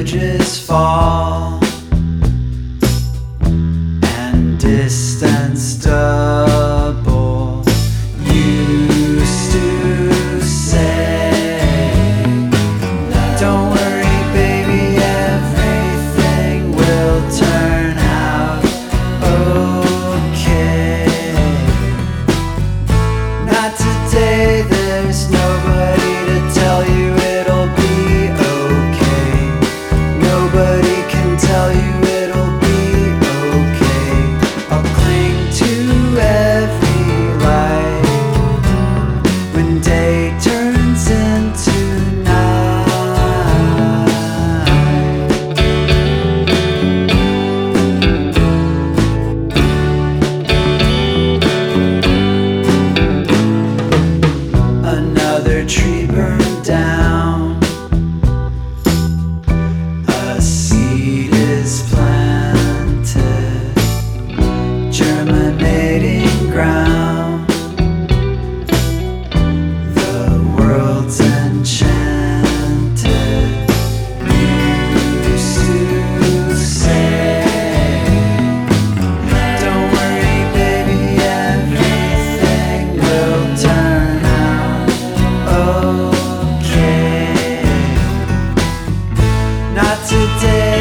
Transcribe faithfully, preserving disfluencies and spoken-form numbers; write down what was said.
bridges fall and distance double. Used to say, don't worry baby, everything will turn out okay. Not today, there's nobody to tell you it'll be okay. Nobody can tell you it'll be okay. I'll cling to every light when day turns into night. Another tree burned down, a seed is planted, germinating ground. The world's enchanted. Used to say, don't worry baby, everything will turn out okay. Not today.